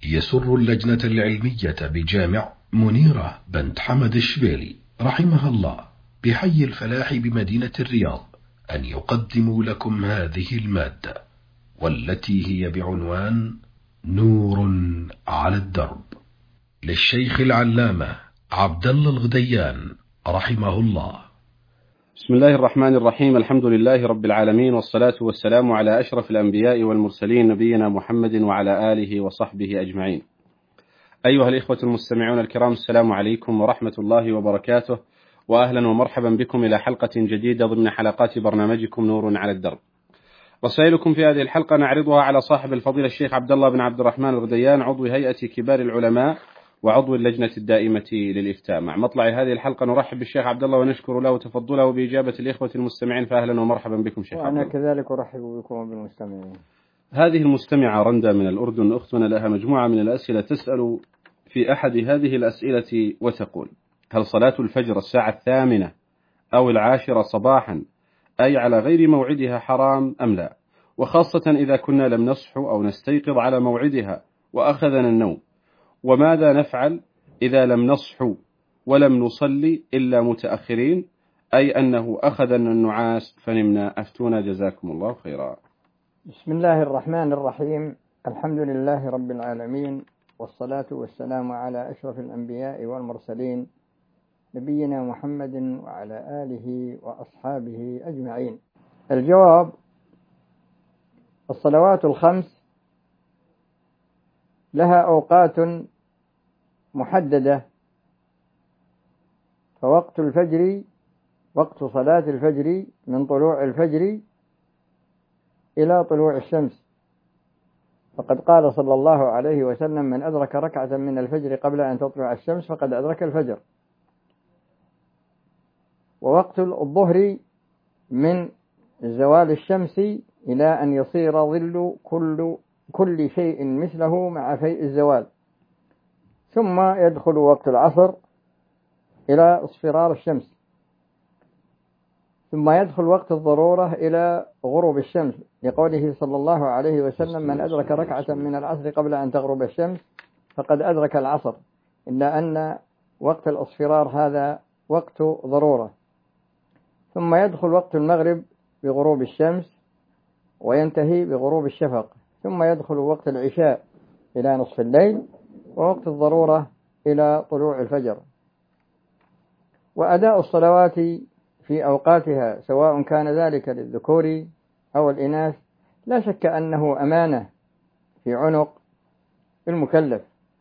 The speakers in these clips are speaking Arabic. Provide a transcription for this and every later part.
يسر اللجنة العلمية بجامع منيرة بنت حمد الشبيلي رحمها الله بحي الفلاح بمدينة الرياض أن يقدموا لكم هذه المادة، والتي هي بعنوان نور على الدرب، للشيخ العلامة عبد الله الغديان رحمه الله. بسم الله الرحمن الرحيم. الحمد لله رب العالمين، والصلاة والسلام على أشرف الأنبياء والمرسلين، نبينا محمد وعلى آله وصحبه أجمعين. أيها الإخوة المستمعون الكرام، السلام عليكم ورحمة الله وبركاته، وأهلا ومرحبا بكم إلى حلقة جديدة ضمن حلقات برنامجكم نور على الدرب. رسائلكم في هذه الحلقة نعرضها على صاحب الفضيلة الشيخ عبد الله بن عبد الرحمن الغديان، عضو هيئة كبار العلماء وعضو اللجنة الدائمة للإفتاء. مع مطلع هذه الحلقة نرحب بالشيخ عبد الله ونشكر له تفضله بإجابة الإخوة المستمعين، فأهلا ومرحبا بكم شيخ عبد الله. وأنا كذلك أرحب بكم بالمستمعين. هذه المستمعة رندا من الأردن، أختنا لها مجموعة من الأسئلة، تسأل في أحد هذه الأسئلة وتقول: هل صلاة الفجر 8:00 أو 10 صباحا أي على غير موعدها حرام أم لا؟ وخاصة إذا كنا لم نصحو أو نستيقظ على موعدها وأخذنا النوم، وماذا نفعل إذا لم نصحو ولم نصلي إلا متأخرين، أي أنه أخذنا النعاس فنمنا؟ أفتونا جزاكم الله خيرا. بسم الله الرحمن الرحيم. الحمد لله رب العالمين، والصلاة والسلام على أشرف الأنبياء والمرسلين، نبينا محمد وعلى آله وأصحابه أجمعين. الجواب: الصلوات الخمس لها أوقات محددة، فوقت الفجر وقت صلاة الفجر من طلوع الفجر إلى طلوع الشمس، فقد قال صلى الله عليه وسلم: من أدرك ركعة من الفجر قبل أن تطلع الشمس فقد أدرك الفجر. ووقت الظهر من زوال الشمس إلى أن يصير ظل كل شيء مثله مع فيء الزوال، ثم يدخل وقت العصر إلى اصفرار الشمس، ثم يدخل وقت الضرورة إلى غروب الشمس، لقوله صلى الله عليه وسلم: من أدرك ركعة من العصر قبل أن تغرب الشمس فقد أدرك العصر، إلا أن وقت الاصفرار هذا وقت ضرورة. ثم يدخل وقت المغرب بغروب الشمس وينتهي بغروب الشفق، ثم يدخل وقت العشاء إلى نصف الليل، ووقت الضرورة إلى طلوع الفجر. وأداء الصلوات في أوقاتها سواء كان ذلك للذكور أو الإناث لا شك أنه أمانة في عنق المكلف،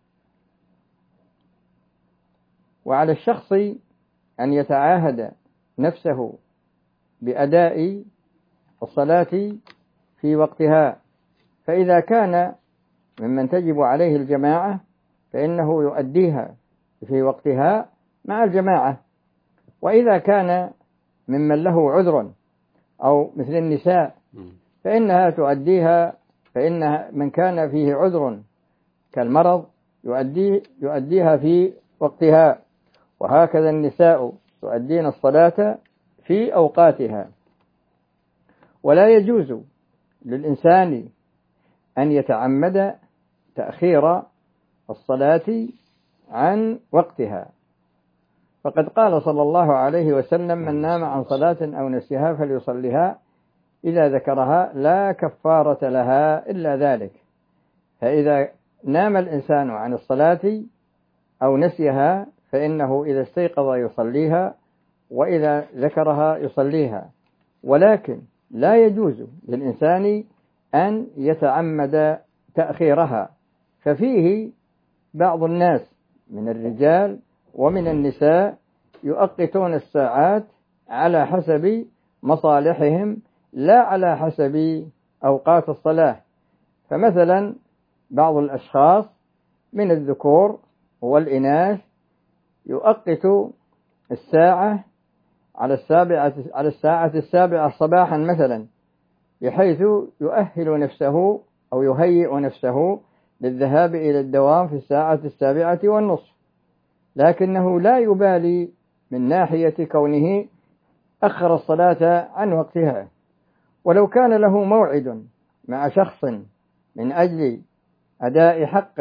وعلى الشخص أن يتعاهد نفسه بأداء الصلاة في وقتها، فإذا كان ممن تجب عليه الجماعة فإنه يؤديها في وقتها مع الجماعة، وإذا كان ممن له عذر أو مثل النساء فإنها تؤديها، فإن من كان فيه عذر كالمرض يؤديها في وقتها، وهكذا النساء تؤدين الصلاة في أوقاتها. ولا يجوز للإنسان أن يتعمد تأخير الصلاة عن وقتها، فقد قال صلى الله عليه وسلم: من نام عن صلاة أو نسيها فليصليها إذا ذكرها لا كفارة لها إلا ذلك. فإذا نام الإنسان عن الصلاة أو نسيها فإنه إذا استيقظ يصليها، وإذا ذكرها يصليها، ولكن لا يجوز للإنسان أن يتعمد تأخيرها. ففيه بعض الناس من الرجال ومن النساء يؤقتون الساعات على حسب مصالحهم لا على حسب أوقات الصلاة. فمثلا بعض الأشخاص من الذكور والإناث يؤقت الساعة على الساعة 7 صباحا مثلا، بحيث يؤهل نفسه أو يهيئ نفسه للذهاب إلى الدوام في 7:15، لكنه لا يبالي من ناحية كونه أخر الصلاة عن وقتها. ولو كان له موعد مع شخص من أجل أداء حق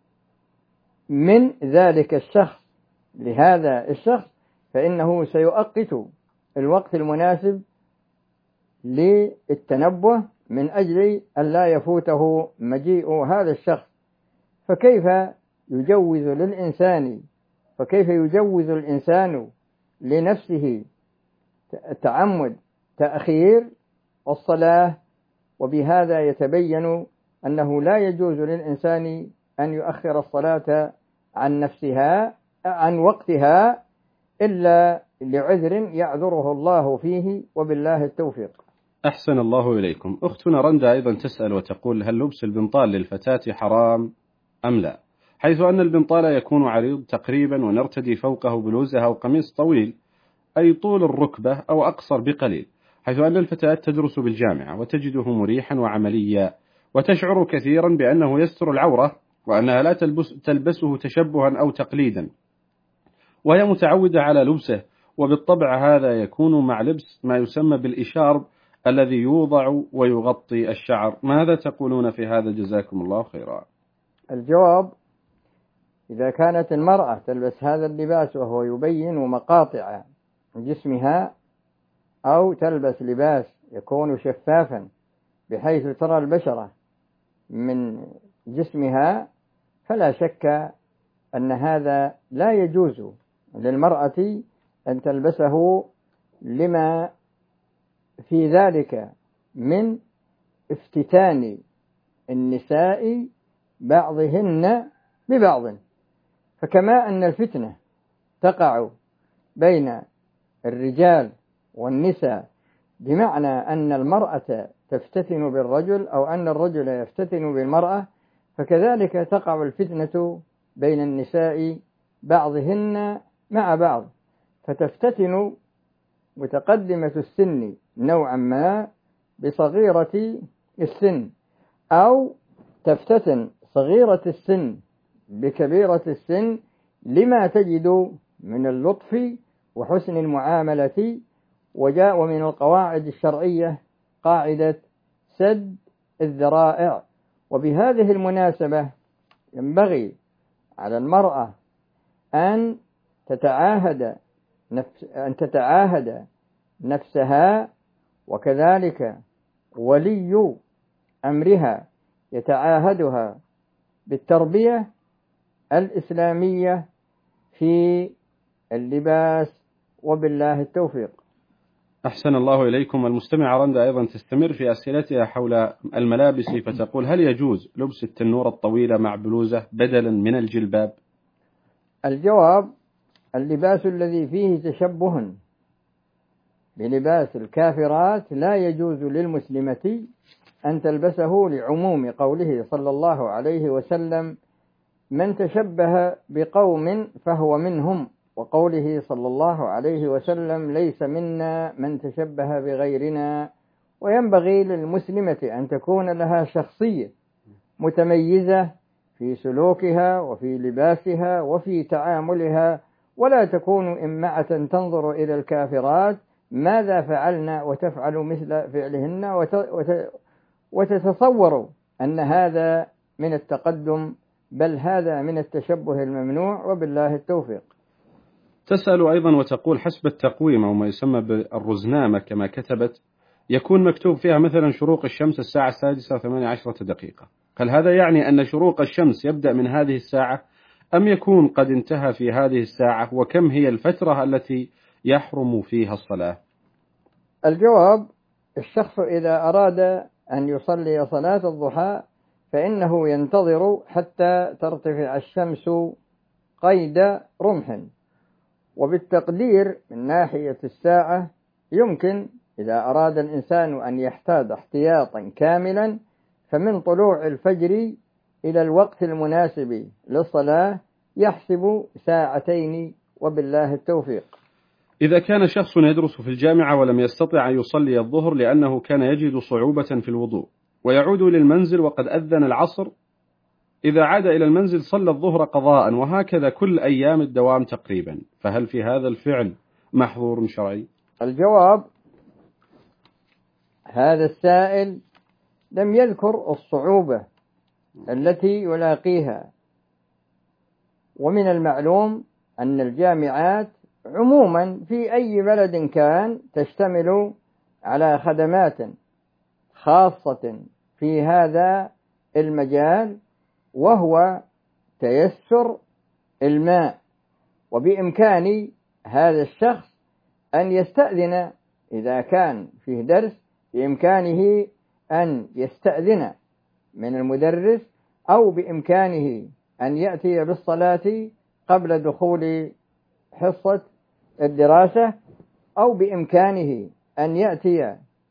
من ذلك الشخص لهذا الشخص، فإنه سيؤقت الوقت المناسب للتنبه من أجل أن لا يفوته مجيء هذا الشخص. فكيف يجوز الإنسان لنفسه تعمد تأخير الصلاة؟ وبهذا يتبين أنه لا يجوز للإنسان أن يؤخر الصلاة عن وقتها إلا لعذر يعذره الله فيه، وبالله التوفيق. أحسن الله إليكم. أختنا رندا أيضا تسأل وتقول: هل لبس البنطال للفتاة حرام أم لا؟ حيث أن البنطال يكون عريض تقريبا ونرتدي فوقه بلوزة أو قميص طويل أي طول الركبة أو أقصر بقليل، حيث أن الفتاة تدرس بالجامعة وتجده مريحا وعمليا وتشعر كثيرا بأنه يستر العورة وأنها لا تلبسه تشبها أو تقليدا، وهي متعودة على لبسه، وبالطبع هذا يكون مع لبس ما يسمى بالإشارب الذي يوضع ويغطي الشعر. ماذا تقولون في هذا؟ جزاكم الله خيرا. الجواب: إذا كانت المرأة تلبس هذا اللباس وهو يبين مقاطع جسمها، أو تلبس لباس يكون شفافا بحيث ترى البشرة من جسمها، فلا شك أن هذا لا يجوز للمرأة أن تلبسه، لما في ذلك من افتتان النساء بعضهن ببعض. فكما أن الفتنة تقع بين الرجال والنساء بمعنى أن المرأة تفتتن بالرجل أو أن الرجل يفتتن بالمرأة، فكذلك تقع الفتنة بين النساء بعضهن مع بعض، فتفتتن متقدمة السن نوعا ما بصغيرة السن، أو تفتتن صغيرة السن بكبيرة السن، لما تجد من اللطف وحسن المعاملة. وجاء من القواعد الشرعية قاعدة سد الذرائع. وبهذه المناسبة ينبغي على المرأة أن تتعاهد نفسها، وكذلك ولي أمرها يتعاهدها بالتربية الإسلامية في اللباس، وبالله التوفيق. أحسن الله إليكم. المستمعة رندا أيضا تستمر في أسئلتها حول الملابس، فتقول: هل يجوز لبس التنورة الطويلة مع بلوزة بدلا من الجلباب؟ الجواب: اللباس الذي فيه تشبه بلباس الكافرات لا يجوز للمسلمة أن تلبسه، لعموم قوله صلى الله عليه وسلم: من تشبه بقوم فهو منهم، وقوله صلى الله عليه وسلم: ليس منا من تشبه بغيرنا. وينبغي للمسلمة أن تكون لها شخصية متميزة في سلوكها وفي لباسها وفي تعاملها، ولا تكون إمعة تنظر إلى الكافرات ماذا فعلنا وتفعل مثل فعلهن، وتتصور أن هذا من التقدم، بل هذا من التشبه الممنوع، وبالله التوفيق. تسأل أيضا وتقول: حسب التقويم أو ما يسمى بالرزنامة كما كتبت، يكون مكتوب فيها مثلا شروق الشمس الساعة 6:18، هل هذا يعني أن شروق الشمس يبدأ من هذه الساعة أم يكون قد انتهى في هذه الساعة؟ وكم هي الفترة التي يحرم فيها الصلاة؟ الجواب: الشخص إذا أراد أن يصلي صلاة الضحى فإنه ينتظر حتى ترتفع الشمس قيد رمح، وبالتقدير من ناحية الساعة يمكن إذا أراد الإنسان أن يحتاط احتياطا كاملا فمن طلوع الفجر إلى الوقت المناسب للصلاة يحسب 2 ساعة، وبالله التوفيق. إذا كان شخص يدرس في الجامعة ولم يستطع أن يصلي الظهر لأنه كان يجد صعوبة في الوضوء، ويعود للمنزل وقد أذن العصر، إذا عاد إلى المنزل صلى الظهر قضاء، وهكذا كل أيام الدوام تقريبا، فهل في هذا الفعل محظور شرعي؟ الجواب: هذا السائل لم يذكر الصعوبة التي يلاقيها. ومن المعلوم أن الجامعات عموما في أي بلد كان تشتمل على خدمات خاصة في هذا المجال، وهو تيسر الماء. وبإمكان هذا الشخص أن يستأذن إذا كان فيه درس، بإمكانه أن يستأذن من المدرس، أو بإمكانه أن يأتي بالصلاة قبل دخول حصة الدراسة، أو بإمكانه أن يأتي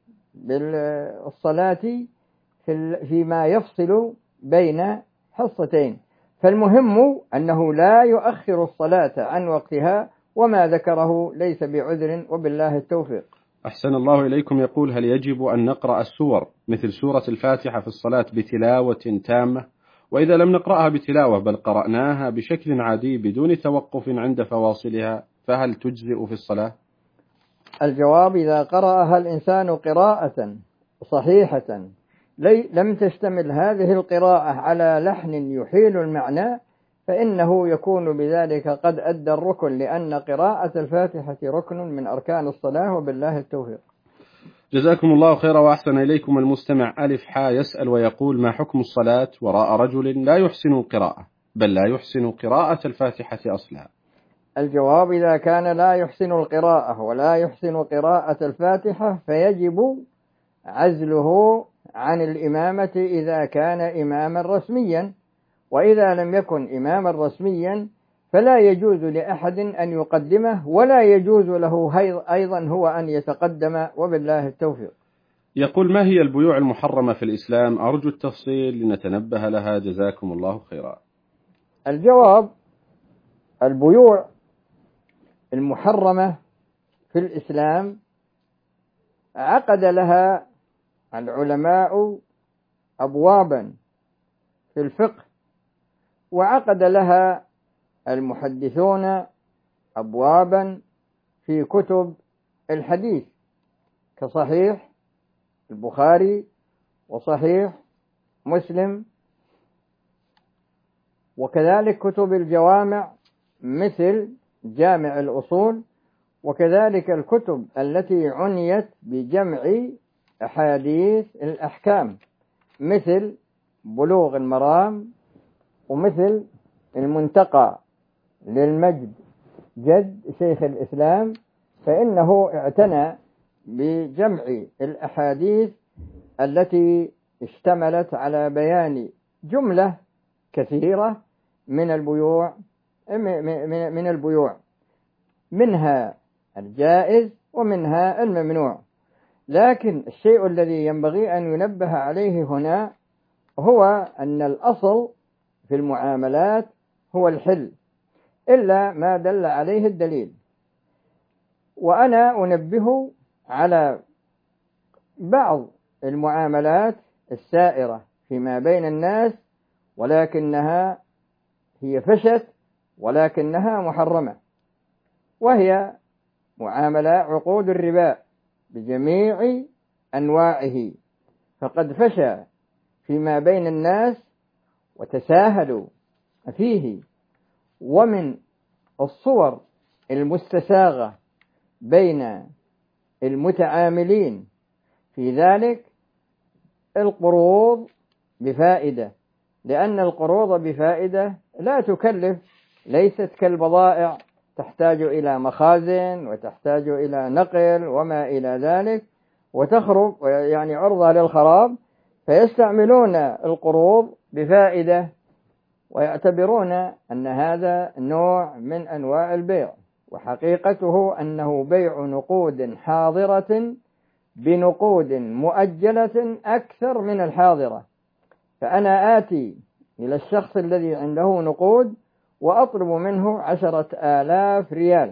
بالصلاة فيما يفصل بين حصتين. فالمهم أنه لا يؤخر الصلاة عن وقتها، وما ذكره ليس بعذر، وبالله التوفيق. أحسن الله إليكم. يقول: هل يجب أن نقرأ السور مثل سورة الفاتحة في الصلاة بتلاوة تامة؟ وإذا لم نقرأها بتلاوة بل قرأناها بشكل عادي بدون توقف عند فواصلها فهل تجزئ في الصلاة؟ الجواب: إذا قرأها الإنسان قراءة صحيحة لم تشتمل هذه القراءة على لحن يحيل المعنى، فإنه يكون بذلك قد أدى الركن، لأن قراءة الفاتحة ركن من أركان الصلاة، وبالله التوفيق. جزاكم الله خيرا وأحسن إليكم. المستمع ألف حا يسأل ويقول: ما حكم الصلاة وراء رجل لا يحسن القراءة، بل لا يحسن قراءة الفاتحة أصلا؟ الجواب: إذا كان لا يحسن القراءة ولا يحسن قراءة الفاتحة فيجب عزله عن الإمامة إذا كان إماما رسميا، وإذا لم يكن إماما رسميا فلا يجوز لأحد أن يقدمه، ولا يجوز له أيضا هو أن يتقدم، وبالله التوفيق. يقول: ما هي البيوع المحرمة في الإسلام؟ أرجو التفصيل لنتنبه لها، جزاكم الله خيرا. الجواب: البيوع المحرمة في الإسلام عقد لها العلماء أبوابا في الفقه، وعقد لها المحدثون أبوابا في كتب الحديث كصحيح البخاري وصحيح مسلم، وكذلك كتب الجوامع مثل جامع الأصول، وكذلك الكتب التي عنيت بجمع أحاديث الأحكام مثل بلوغ المرام، ومثل المنتقى للمجد جد شيخ الإسلام، فإنه اعتنى بجمع الأحاديث التي اشتملت على بيان جملة كثيرة من البيوع منها الجائز ومنها الممنوع. لكن الشيء الذي ينبغي أن ينبه عليه هنا هو أن الأصل في المعاملات هو الحل إلا ما دل عليه الدليل. وأنا أنبه على بعض المعاملات السائرة فيما بين الناس، ولكنها هي فشت ولكنها محرمة، وهي معاملة عقود الربا بجميع أنواعه، فقد فشى فيما بين الناس وتساهلوا فيه. ومن الصور المستساغة بين المتعاملين في ذلك القروض بفائدة، لأن القروض بفائدة لا تكلف، ليست كالبضائع تحتاج إلى مخازن وتحتاج إلى نقل وما إلى ذلك، وتخرب يعني عرضة للخراب، فيستعملون القروض بفائدة ويعتبرون أن هذا نوع من أنواع البيع، وحقيقته أنه بيع نقود حاضرة بنقود مؤجلة أكثر من الحاضرة. فأنا آتي إلى الشخص الذي عنده نقود وأطلب منه 10,000 ريال،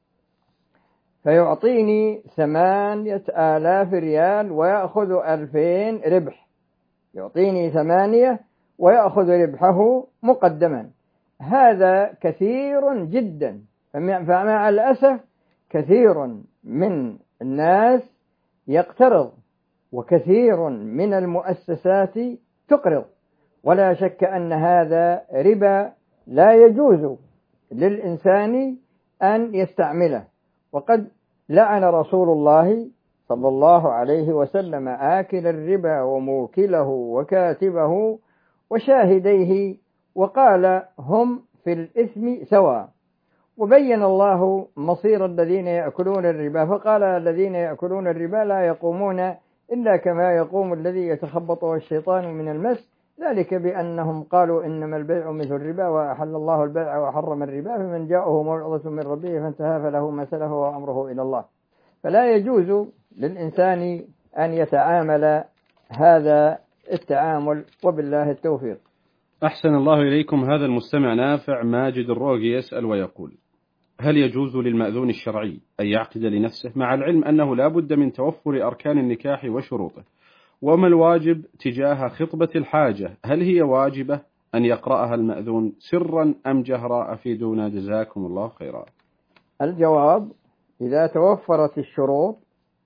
فيعطيني 8,000 ريال ويأخذ 2,000 ربح، يعطيني 8 ويأخذ ربحه مقدما. هذا كثير جدا، فمع الأسف كثير من الناس يقترض، وكثير من المؤسسات تقرض، ولا شك أن هذا ربا لا يجوز للإنسان أن يستعمله. وقد لعن رسول الله صلى الله عليه وسلم آكل الربا وموكله وكاتبه وشاهديه، وقال هم في الإثم سواء. وبين الله مصير الذين يأكلون الربا فقال الذين يأكلون الربا لا يقومون إلا كما يقوم الذي يتخبطه الشيطان من المس، ذلك بأنهم قالوا إنما البيع مثل الربا وأحل الله البيع وحرم الربا، فمن جاءه موعظة من ربه فانتهى فله ما سلف وأمره إلى الله. فلا يجوز للإنسان أن يتعامل هذا التعامل، وبالله التوفيق. أحسن الله إليكم. هذا المستمع نافع ماجد الروقي يسأل ويقول: هل يجوز للمأذون الشرعي أن يعقد لنفسه مع العلم أنه لا بد من توفر أركان النكاح وشروطه؟ وما الواجب تجاه خطبة الحاجة؟ هل هي واجبة أن يقرأها المأذون سرا أم جهرا؟ أفيدونا جزاكم الله خيرا. الجواب: إذا توفرت الشروط،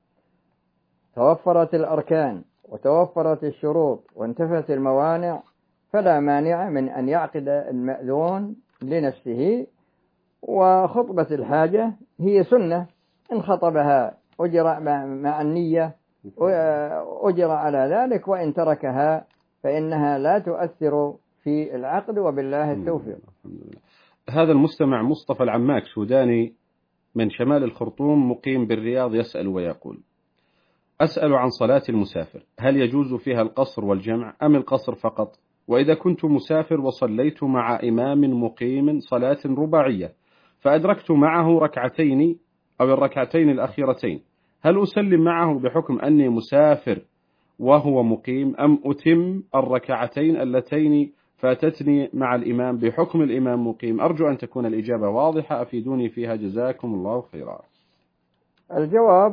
توفرت الأركان وتوفرت الشروط وانتفت الموانع، فلا مانع من أن يعقد المأذون لنفسه. وخطبة الحاجة هي سنة، إن خطبها أجر مع النية أجر على ذلك، وإن تركها فإنها لا تؤثر في العقد، وبالله التوفيق. هذا المستمع مصطفى العماك سوداني من شمال الخرطوم مقيم بالرياض يسأل ويقول: أسأل عن صلاة المسافر، هل يجوز فيها القصر والجمع أم القصر فقط؟ وإذا كنت مسافر وصليت مع إمام مقيم صلاة رباعية فأدركت معه ركعتين أو الركعتين الأخيرتين، هل أسلم معه بحكم أني مسافر وهو مقيم، أم أتم الركعتين اللتين فاتتني مع الإمام بحكم الإمام مقيم؟ أرجو أن تكون الإجابة واضحة، أفيدوني فيها جزاكم الله خيرا. الجواب: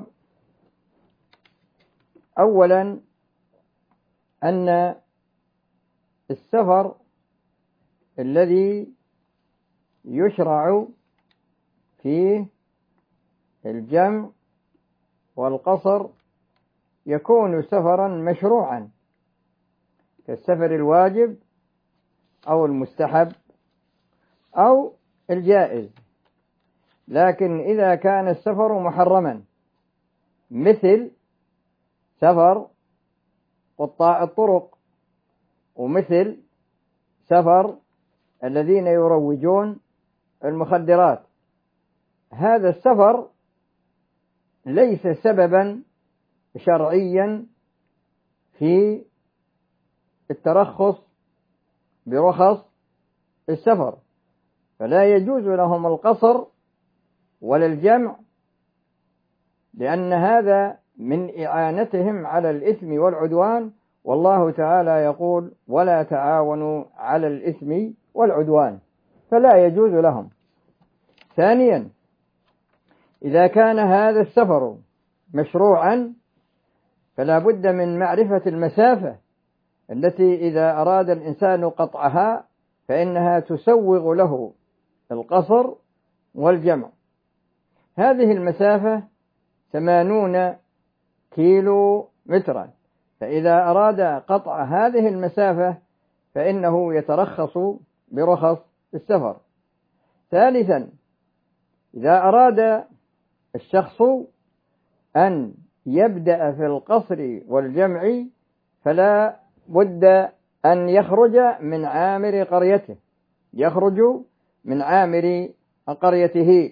أولا أن السفر الذي يشرع فيه الجمع والقصر يكون سفرا مشروعا كالسفر الواجب أو المستحب أو الجائز. لكن إذا كان السفر محرما مثل سفر قطاع الطرق، ومثل سفر الذين يروجون المخدرات، هذا السفر ليس سببا شرعيا في الترخص برخص السفر، فلا يجوز لهم القصر ولا الجمع، لأن هذا من إعانتهم على الإثم والعدوان، والله تعالى يقول: ولا تعاونوا على الإثم والعدوان، فلا يجوز لهم. ثانيا، إذا كان هذا السفر مشروعا فلا بد من معرفة المسافة التي إذا أراد الإنسان قطعها فإنها تسوغ له القصر والجمع. هذه المسافة 80 كيلو مترا، فإذا أراد قطع هذه المسافة فإنه يترخص برخص السفر. ثالثا، إذا أراد الشخص أن يبدأ في القصر والجمع فلا بد أن يخرج من عامر قريته، يخرج من عامر قريته.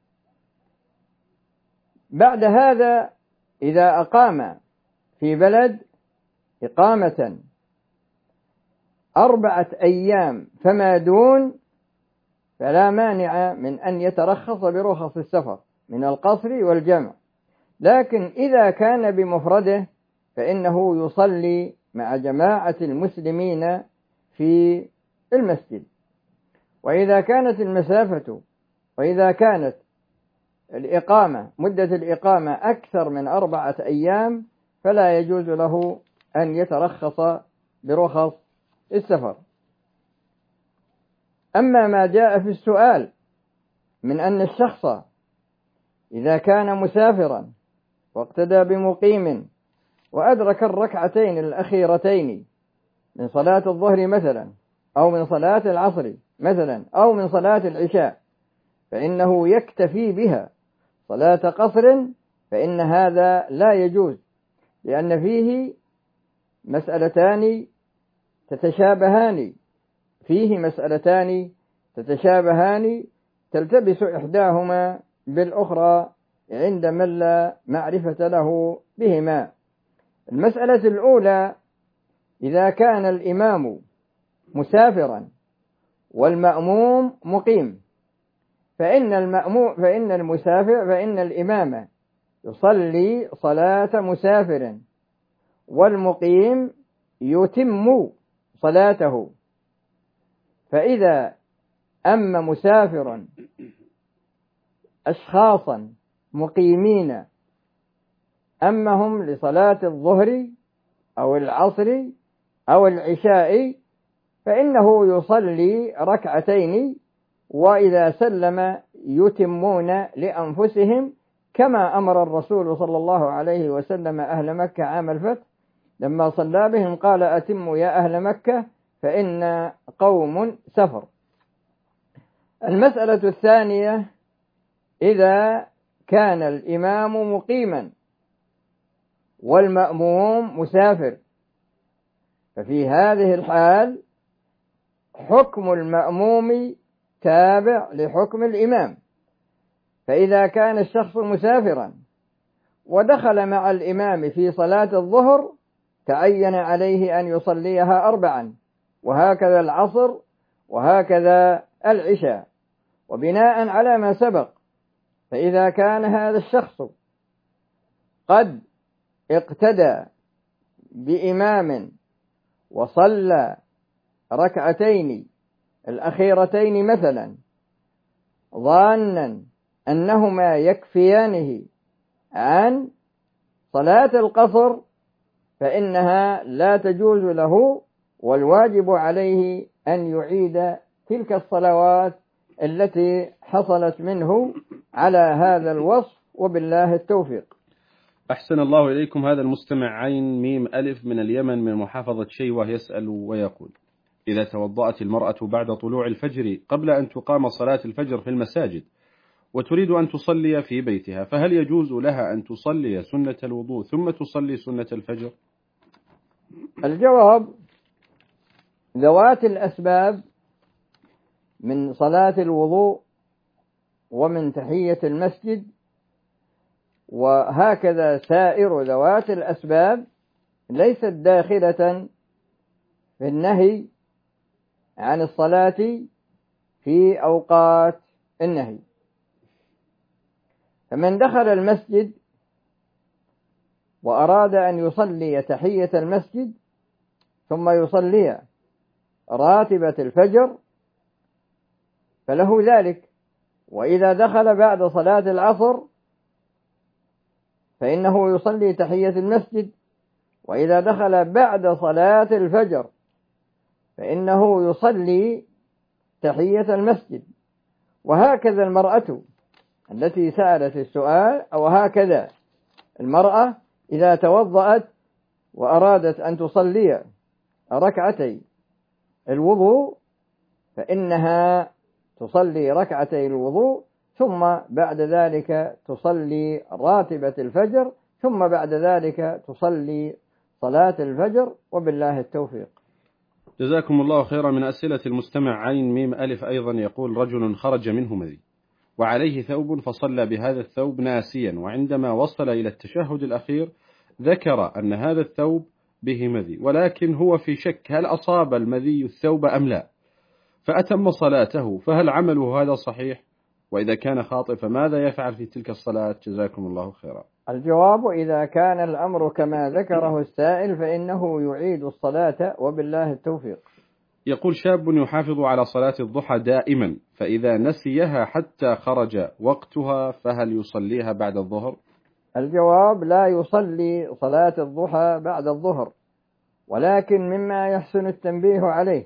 بعد هذا إذا أقام في بلد إقامة 4 أيام فما دون فلا مانع من أن يترخص برخص السفر من القصر والجمع. لكن إذا كان بمفرده فإنه يصلي مع جماعة المسلمين في المسجد. وإذا كانت الإقامة مدة الإقامة أكثر من 4 أيام فلا يجوز له أن يترخص برخص السفر. أما ما جاء في السؤال من أن الشخص إذا كان مسافرا واقتدى بمقيم وأدرك الركعتين الأخيرتين من صلاة الظهر مثلا، أو من صلاة العصر مثلا، أو من صلاة العشاء، فإنه يكتفي بها صلاة قصر، فإن هذا لا يجوز، لأن فيه مسألتان تتشابهان تلتبس إحداهما بالأخرى عند من لا معرفة له بهما. المسألة الأولى: إذا كان الإمام مسافرا والمأموم مقيم، فإن الإمام يصلي صلاة مسافر، والمقيم يتم صلاته. فإذا أما مسافر أشخاصا مقيمين أمهم لصلاة الظهر أو العصر أو العشاء، فإنه يصلي ركعتين، وإذا سلم يتمون لأنفسهم، كما أمر الرسول صلى الله عليه وسلم أهل مكة عام الفتح لما صلى بهم قال: أتموا يا أهل مكة فإن قوم سفر. المسألة الثانية: إذا كان الإمام مقيما والمأموم مسافر، ففي هذه الحال حكم المأموم تابع لحكم الإمام. فإذا كان الشخص مسافرا ودخل مع الإمام في صلاة الظهر، تعين عليه أن يصليها 4، وهكذا العصر، وهكذا العشاء. وبناء على ما سبق، فإذا كان هذا الشخص قد اقتدى بإمام وصلى ركعتين الأخيرتين مثلا، ظانا أنهما يكفيانه عن صلاة القصر، فإنها لا تجوز له، والواجب عليه أن يعيد تلك الصلوات التي حصلت منه على هذا الوصف، وبالله التوفيق. أحسن الله إليكم. هذا المستمع عين ميم ألف من اليمن من محافظة شيوة يسأل ويقول: إذا توضأت المرأة بعد طلوع الفجر قبل أن تقام صلاة الفجر في المساجد وتريد أن تصلي في بيتها، فهل يجوز لها أن تصلي سنة الوضوء ثم تصلي سنة الفجر؟ الجواب: ذوات الأسباب من صلاة الوضوء ومن تحية المسجد، وهكذا سائر ذوات الأسباب، ليست داخلة في النهي عن الصلاة في أوقات النهي. فمن دخل المسجد وأراد أن يصلي تحية المسجد ثم يصلي راتبة الفجر فله ذلك. وإذا دخل بعد صلاة العصر فإنه يصلي تحية المسجد، وإذا دخل بعد صلاة الفجر فإنه يصلي تحية المسجد. وهكذا المرأة التي سألت السؤال، أو هكذا المرأة إذا توضأت وأرادت أن تصلي ركعتي الوضوء، فإنها تصلي ركعتي الوضوء، ثم بعد ذلك تصلي راتبة الفجر، ثم بعد ذلك تصلي صلاة الفجر، وبالله التوفيق. جزاكم الله خيرا. من أسئلة المستمع عين ميم ألف أيضا يقول: رجل خرج منه مذي وعليه ثوب فصلى بهذا الثوب ناسيا، وعندما وصل إلى التشهد الأخير ذكر أن هذا الثوب به مذي، ولكن هو في شك هل أصاب المذي الثوب أم لا، فأتم صلاته، فهل عمله هذا صحيح؟ وإذا كان خاطئ فماذا يفعل في تلك الصلاة؟ جزاكم الله خيرا. الجواب: إذا كان الأمر كما ذكره السائل فإنه يعيد الصلاة، وبالله التوفيق. يقول: شاب يحافظ على صلاة الضحى دائما، فإذا نسيها حتى خرج وقتها فهل يصليها بعد الظهر؟ الجواب: لا يصلي صلاة الضحى بعد الظهر، ولكن مما يحسن التنبيه عليه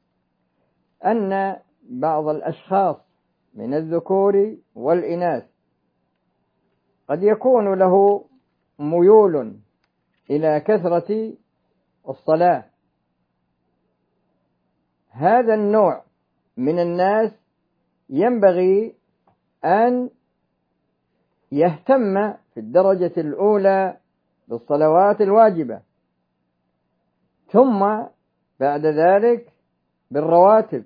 أن بعض الأشخاص من الذكور والإناث قد يكون له ميول إلى كثرة الصلاة، هذا النوع من الناس ينبغي أن يهتم في الدرجة الأولى بالصلوات الواجبة، ثم بعد ذلك بالرواتب،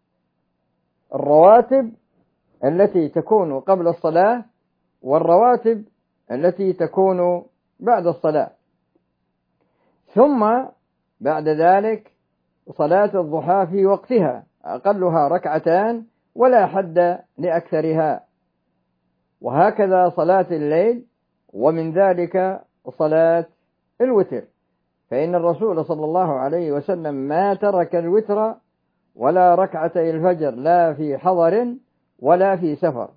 الرواتب التي تكون قبل الصلاة والرواتب التي تكون بعد الصلاة، ثم بعد ذلك صلاة الضحى في وقتها أقلها ركعتان ولا حد لأكثرها، وهكذا صلاة الليل، ومن ذلك صلاة الوتر، فإن الرسول صلى الله عليه وسلم ما ترك الوتر ولا ركعتي الفجر لا في حضر ولا في سفر.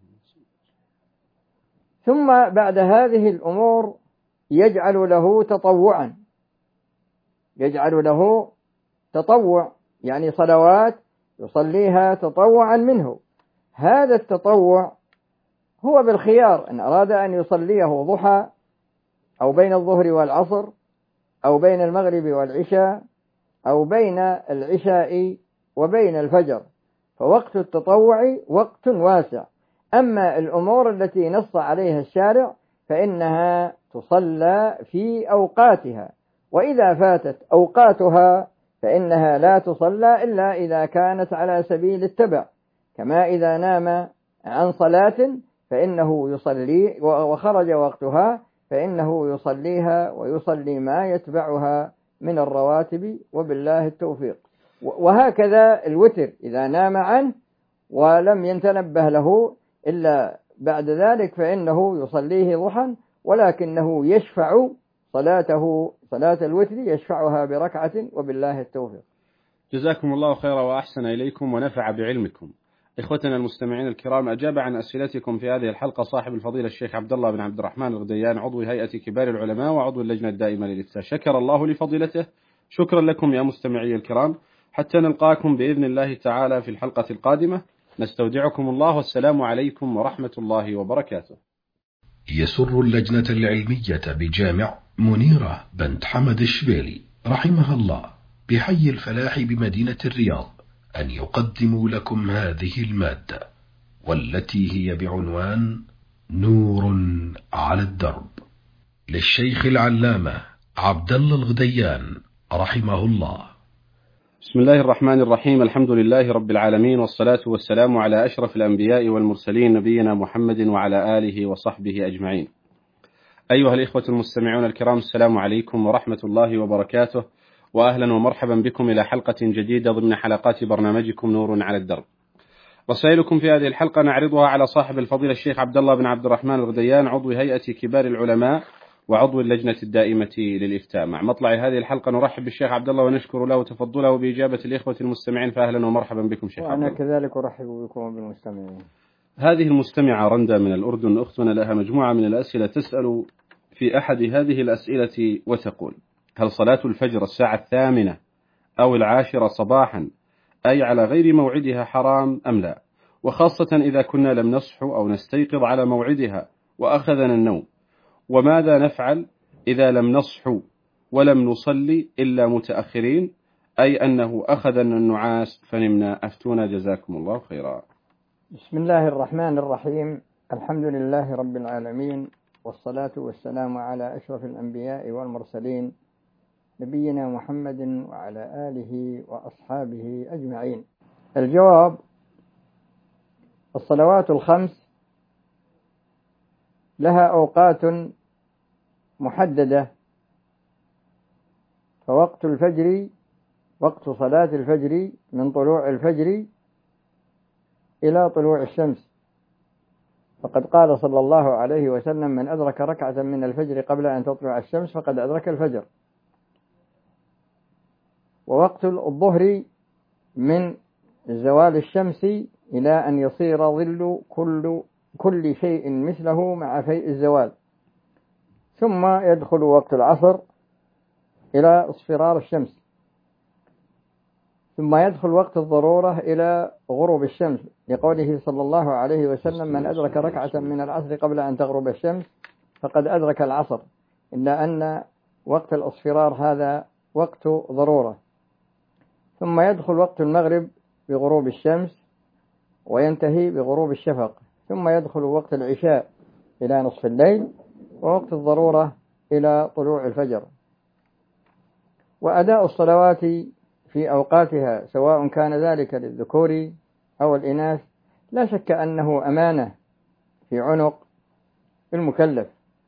ثم بعد هذه الأمور يجعل له تطوعا، يجعل له تطوع يعني صلوات يصليها تطوعا منه. هذا التطوع هو بالخيار، إن أراد أن يصليه ضحى أو بين الظهر والعصر أو بين المغرب والعشاء أو بين العشاء وبين الفجر، فوقت التطوع وقت واسع. أما الأمور التي نص عليها الشارع فإنها تصلى في أوقاتها، وإذا فاتت أوقاتها فإنها لا تصلى إلا إذا كانت على سبيل التبع، كما إذا نام عن صلاة فإنه يصلي وخرج وقتها فإنه يصليها ويصلي ما يتبعها من الرواتب، وبالله التوفيق. وهكذا الوتر إذا نام عنه ولم يتنبه له إلا بعد ذلك فإنه يصليه ضحى، ولكنه يشفع صلاته صلاة الوتر يشفعها بركعة، وبالله التوفيق. جزاكم الله خيرا وأحسن إليكم ونفع بعلمكم. إخوتنا المستمعين الكرام، أجاب عن أسئلتكم في هذه الحلقة صاحب الفضيلة الشيخ عبد الله بن عبد الرحمن الغديان، عضو هيئة كبار العلماء وعضو اللجنة الدائمة للإفتاء. شكر الله لفضيلته. شكرا لكم يا مستمعي الكرام، حتى نلقاكم بإذن الله تعالى في الحلقة القادمة. نستودعكم الله، والسلام عليكم ورحمة الله وبركاته. يسر اللجنة العلمية بجامع منيرة بنت حمد الشبيلي رحمها الله بحي الفلاح بمدينة الرياض أن يقدموا لكم هذه المادة، والتي هي بعنوان نور على الدرب، للشيخ العلامة عبد الله الغديان رحمه الله. بسم الله الرحمن الرحيم. الحمد لله رب العالمين، والصلاة والسلام على أشرف الأنبياء والمرسلين نبينا محمد وعلى آله وصحبه أجمعين. أيها الإخوة المستمعون الكرام، السلام عليكم ورحمة الله وبركاته، وأهلا ومرحبا بكم إلى حلقة جديدة ضمن حلقات برنامجكم نور على الدرب. رسائلكم في هذه الحلقة نعرضها على صاحب الفضيلة الشيخ عبد الله بن عبد الرحمن الغديان، عضو هيئة كبار العلماء وعضو اللجنة الدائمة للإفتاء. مع مطلع هذه الحلقة نرحب بالشيخ عبد الله ونشكر له تفضله بإجابة الإخوة المستمعين، فأهلا ومرحبا بكم شيخ عبد الله. وأنا كذلك أرحب بكم بالمستمعين. هذه المستمعة رندا من الأردن، أختنا لها مجموعة من الأسئلة، تسأل في أحد هذه الأسئلة وتقول: هل صلاة الفجر الساعة 8 أو 10 صباحا أي على غير موعدها حرام أم لا؟ وخاصة إذا كنا لم نصحو أو نستيقظ على موعدها وأخذنا النوم، وماذا نفعل إذا لم نصحو ولم نصلي إلا متأخرين، أي أنه أخذنا النعاس فنمنا؟ أفتونا جزاكم الله خيرا. بسم الله الرحمن الرحيم. الحمد لله رب العالمين، والصلاة والسلام على أشرف الأنبياء والمرسلين نبينا محمد وعلى آله وأصحابه أجمعين. الجواب: الصلوات الخمس لها أوقات محددة، فوقت الفجر وقت صلاة الفجر من طلوع الفجر إلى طلوع الشمس، فقد قال صلى الله عليه وسلم: من أدرك ركعة من الفجر قبل أن تطلع الشمس فقد أدرك الفجر. ووقت الظهر من زوال الشمس إلى أن يصير ظل كل شيء مثله مع فيء الزوال، ثم يدخل وقت العصر إلى اصفرار الشمس، ثم يدخل وقت الضرورة إلى غروب الشمس، لقوله صلى الله عليه وسلم: من أدرك ركعة من العصر قبل أن تغرب الشمس فقد أدرك العصر، إلا أن وقت الاصفرار هذا وقت ضرورة. ثم يدخل وقت المغرب بغروب الشمس وينتهي بغروب الشفق، ثم يدخل وقت العشاء إلى نصف الليل، ووقت الضرورة إلى طلوع الفجر. وأداء الصلوات في أوقاتها سواء كان ذلك للذكور أو الإناث لا شك أنه أمانة في عنق المكلف،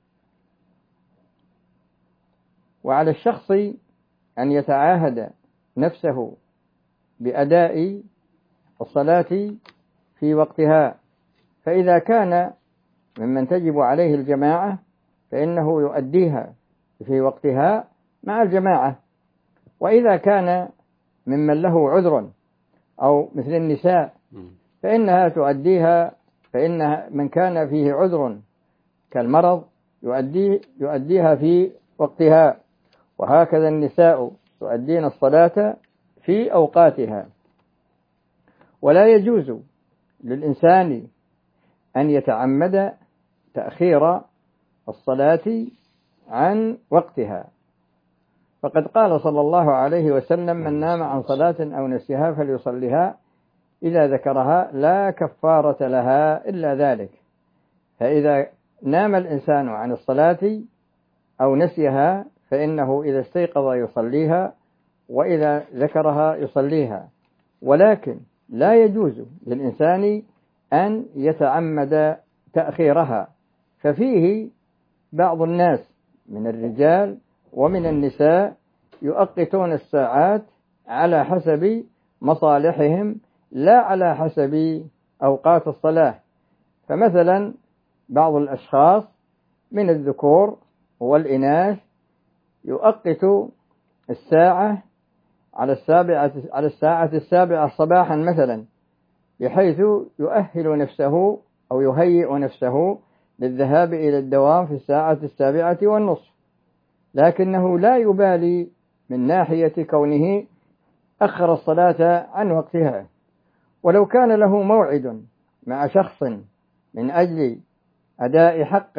وعلى الشخص أن يتعاهد نفسه بأداء الصلاة في وقتها، فإذا كان ممن تجب عليه الجماعة فإنه يؤديها في وقتها مع الجماعة، وإذا كان ممن له عذر أو مثل النساء فإنها تؤديها، فإن من كان فيه عذر كالمرض يؤديها في وقتها، وهكذا النساء تؤدين الصلاة في أوقاتها. ولا يجوز للإنسان أن يتعمد تأخير الصلاة عن وقتها، فقد قال صلى الله عليه وسلم: من نام عن صلاة أو نسيها فليصلها إذا ذكرها لا كفارة لها إلا ذلك. فإذا نام الإنسان عن الصلاة أو نسيها فإنه إذا استيقظ يصليها، وإذا ذكرها يصليها، ولكن لا يجوز للإنسان أن يتعمد تأخيرها. ففيه بعض الناس من الرجال ومن النساء يؤقتون الساعات على حسب مصالحهم لا على حسب أوقات الصلاة. فمثلا بعض الأشخاص من الذكور والإناث يؤقت الساعة على الساعة 7 صباحا مثلا، بحيث يؤهل نفسه أو يهيئ نفسه للذهاب إلى الدوام في 7:15، لكنه لا يبالي من ناحية كونه أخر الصلاة عن وقتها. ولو كان له موعد مع شخص من أجل أداء حق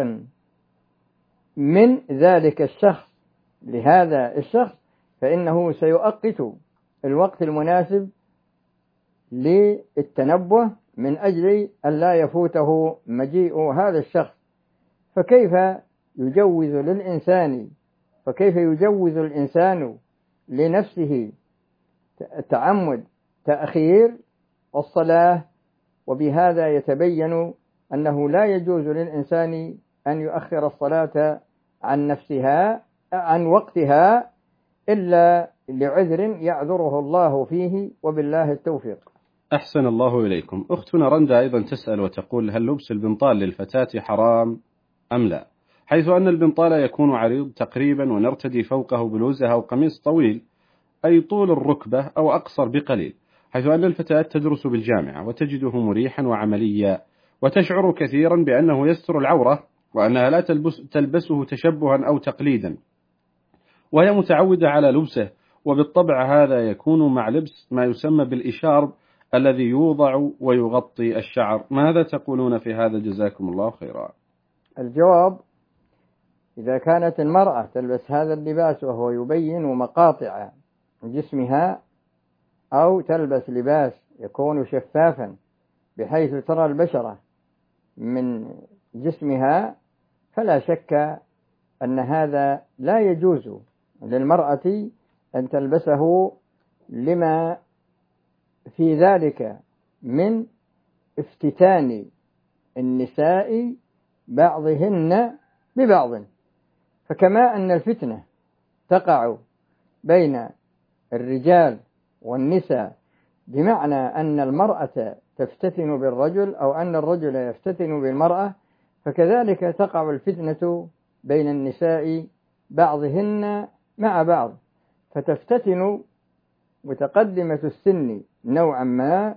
من ذلك الشخص لهذا الشخص فإنه سيؤقت الوقت المناسب للتنبه من أجل أن لا يفوته مجيء هذا الشخص. فكيف يجوز الإنسان لنفسه تعمد تأخير الصلاة؟ وبهذا يتبين أنه لا يجوز للإنسان أن يؤخر الصلاة عن نفسها عن وقتها إلا لعذر يعذره الله فيه، وبالله التوفيق. أحسن الله إليكم. أختنا رندا أيضا تسأل وتقول: هل لبس البنطال للفتاة حرام أم لا؟ حيث أن البنطال يكون عريض تقريبا ونرتدي فوقه بلوزة أو قميص طويل أي طول الركبة أو أقصر بقليل، حيث أن الفتاة تدرس بالجامعة وتجده مريحا وعمليا، وتشعر كثيرا بأنه يستر العورة وأنها لا تلبسه تشبها أو تقليدا، وهي متعودة على لبسه، وبالطبع هذا يكون مع لبس ما يسمى بالإشارب الذي يوضع ويغطي الشعر. ماذا تقولون في هذا؟ جزاكم الله خيرا. الجواب: إذا كانت المرأة تلبس هذا اللباس وهو يبين مقاطع جسمها، أو تلبس لباس يكون شفافا بحيث ترى البشرة من جسمها، فلا شك أن هذا لا يجوز للمرأة أن تلبسه، لما في ذلك من افتتان النساء بعضهن ببعض. فكما أن الفتنة تقع بين الرجال والنساء بمعنى أن المرأة تفتتن بالرجل أو أن الرجل يفتتن بالمرأة، فكذلك تقع الفتنة بين النساء بعضهن مع بعض، فتفتتن متقدمة السن نوعا ما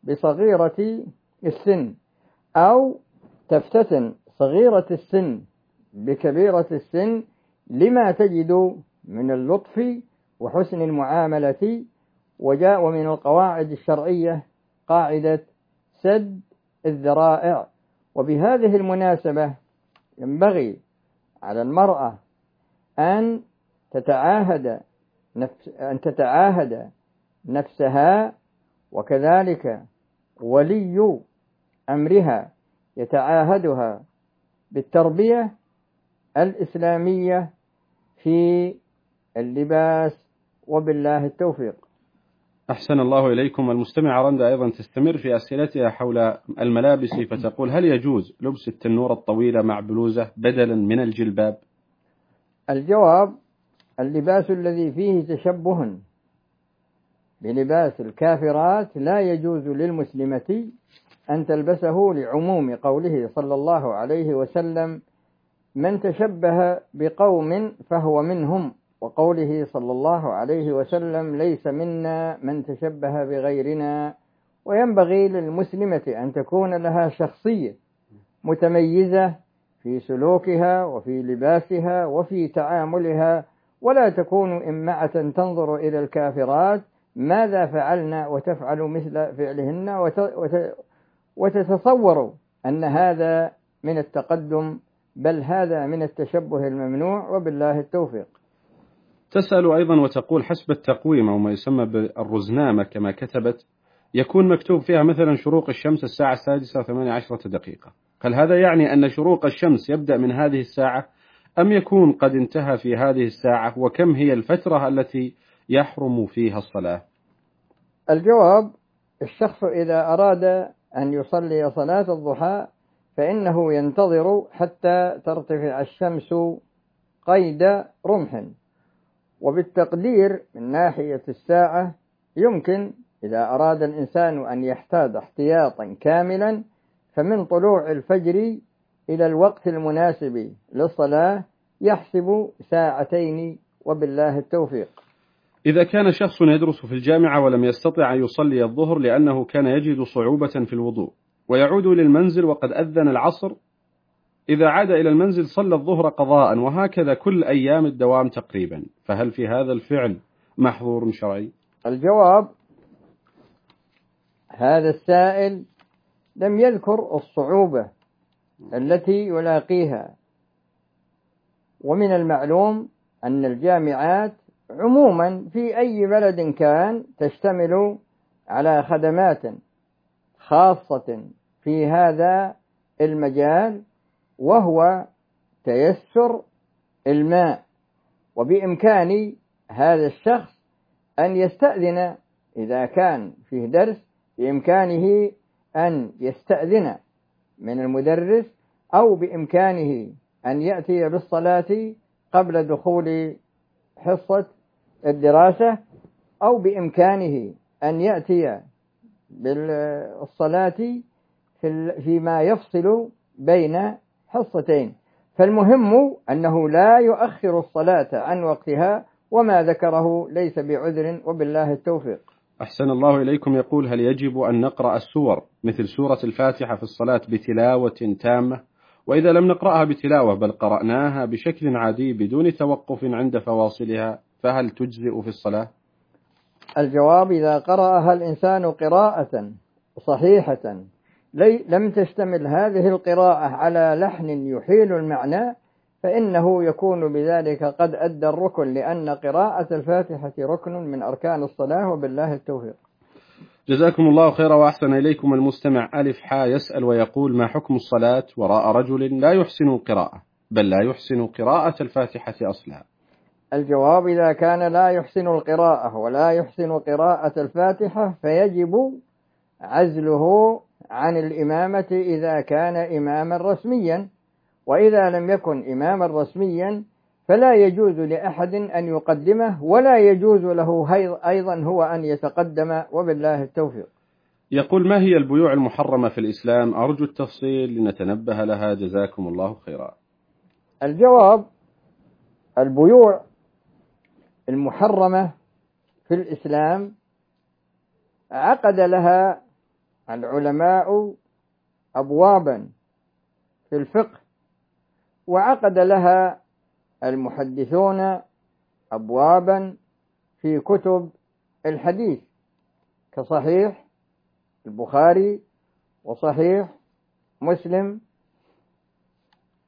بصغيرة السن، أو تفتتن صغيرة السن بكبيرة السن، لما تجد من اللطف وحسن المعاملة. وجاء من القواعد الشرعية قاعدة سد الذرائع. وبهذه المناسبة ينبغي على المرأة أن تتعاهد نفسها، وكذلك ولي أمرها يتعاهدها بالتربية الإسلامية في اللباس، وبالله التوفيق. أحسن الله إليكم. المستمعة رندا أيضا تستمر في أسئلتها حول الملابس، فتقول: هل يجوز لبس التنورة الطويلة مع بلوزة بدلا من الجلباب؟ الجواب: اللباس الذي فيه تشبه بلباس الكافرات لا يجوز للمسلمة أن تلبسه، لعموم قوله صلى الله عليه وسلم: من تشبه بقوم فهو منهم، وقوله صلى الله عليه وسلم: ليس منا من تشبه بغيرنا. وينبغي للمسلمة أن تكون لها شخصية متميزة في سلوكها وفي لباسها وفي تعاملها، ولا تكون إمعة تنظر إلى الكافرات ماذا فعلنا وتفعل مثل فعلهن، وتتصور أن هذا من التقدم، بل هذا من التشبه الممنوع، وبالله التوفيق. تسأل أيضا وتقول: حسب التقويم أو ما يسمى بالرزنامة كما كتبت، يكون مكتوب فيها مثلا شروق الشمس الساعة 6:18 هل هذا يعني أن شروق الشمس يبدأ من هذه الساعة، أم يكون قد انتهى في هذه الساعة؟ وكم هي الفترة التي يحرم فيها الصلاة؟ الجواب: الشخص إذا أراد أن يصلي صلاة الضحى فإنه ينتظر حتى ترتفع الشمس قيد رمح، وبالتقدير من ناحية الساعة يمكن إذا أراد الإنسان أن يحتاط احتياطا كاملا فمن طلوع الفجر إلى الوقت المناسب للصلاة يحسب 2 ساعة، وبالله التوفيق. إذا كان شخص يدرس في الجامعة ولم يستطع أن يصلي الظهر لأنه كان يجد صعوبة في الوضوء، ويعود للمنزل وقد أذن العصر، إذا عاد إلى المنزل صلى الظهر قضاء، وهكذا كل أيام الدوام تقريبا، فهل في هذا الفعل محظور شرعي؟ الجواب: هذا السائل لم يذكر الصعوبة التي يلاقيها، ومن المعلوم أن الجامعات عموما في أي بلد كان تشتمل على خدمات خاصة في هذا المجال، وهو تيسر الماء، وبإمكان هذا الشخص أن يستأذن إذا كان فيه درس، بإمكانه أن يستأذن من المدرس، أو بإمكانه أن يأتي بالصلاة قبل دخول حصة الدراسة، أو بإمكانه أن يأتي بالصلاة فيما يفصل بين حصتين. فالمهم أنه لا يؤخر الصلاة عن وقتها، وما ذكره ليس بعذر، وبالله التوفيق. أحسن الله إليكم. يقول: هل يجب أن نقرأ السور مثل سورة الفاتحة في الصلاة بتلاوة تامة؟ وإذا لم نقرأها بتلاوة بل قرأناها بشكل عادي بدون توقف عند فواصلها فهل تجزئ في الصلاة؟ الجواب: إذا قرأها الإنسان قراءة صحيحة لم تشتمل هذه القراءة على لحن يحيل المعنى فإنه يكون بذلك قد أدى الركن، لأن قراءة الفاتحة ركن من أركان الصلاة، وبالله التوفيق. جزاكم الله خيرا وأحسن إليكم. المستمع ألف حا يسأل ويقول: ما حكم الصلاة وراء رجل لا يحسن القراءة، بل لا يحسن قراءة الفاتحة أصلا؟ الجواب: إذا كان لا يحسن القراءة ولا يحسن قراءة الفاتحة فيجب عزله عن الإمامة إذا كان إماما رسميا، وإذا لم يكن إماما رسميا فلا يجوز لأحد أن يقدمه، ولا يجوز له أيضا هو أن يتقدم، وبالله التوفيق. يقول: ما هي البيوع المحرمة في الإسلام؟ أرجو التفصيل لنتنبه لها، جزاكم الله خيرا. الجواب: البيوع المحرمة في الإسلام عقد لها العلماء أبوابا في الفقه، وعقد لها المحدثون أبوابا في كتب الحديث كصحيح البخاري وصحيح مسلم،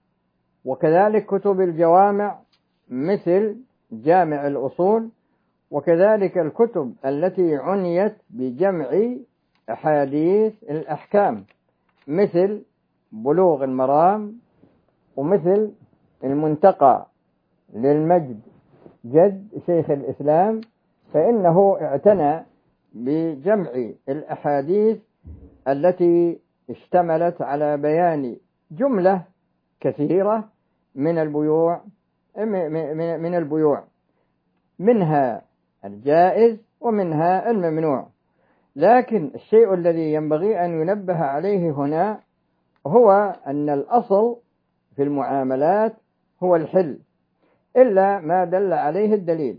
وكذلك كتب الجوامع مثل جامع الأصول، وكذلك الكتب التي عنيت بجمع أحاديث الأحكام مثل بلوغ المرام ومثل المنتقى للمجد جد شيخ الإسلام، فإنه اعتنى بجمع الأحاديث التي اشتملت على بيان جملة كثيرة من البيوع منها الجائز ومنها الممنوع. لكن الشيء الذي ينبغي أن ينبه عليه هنا هو أن الأصل في المعاملات هو الحل إلا ما دل عليه الدليل.